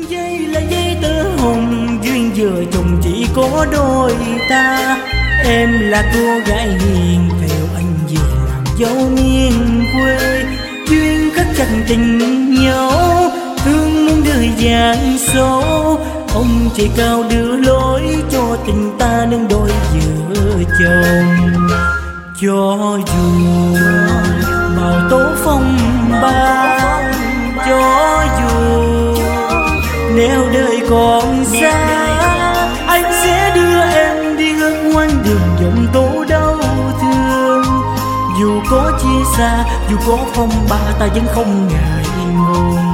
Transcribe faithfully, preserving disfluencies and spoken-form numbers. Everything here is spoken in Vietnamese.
dây là dây tơ hồng, duyên vợ chồng chỉ có đôi ta. Em là cô gái hiền, theo anh về làm dâu miền quê. Duyên khắc chặt tình nhau, thương muốn đời dạng số. Ông trời cao đưa lối cho tình ta nên đôi vợ chồng. Cho dù bao tố phong ba, cho dù nếu đời còn xa, anh sẽ đưa em đi hướng ngoan đường dòng tố đau thương. Dù có chia xa, dù có phong ba, ta vẫn không ngại ngùng.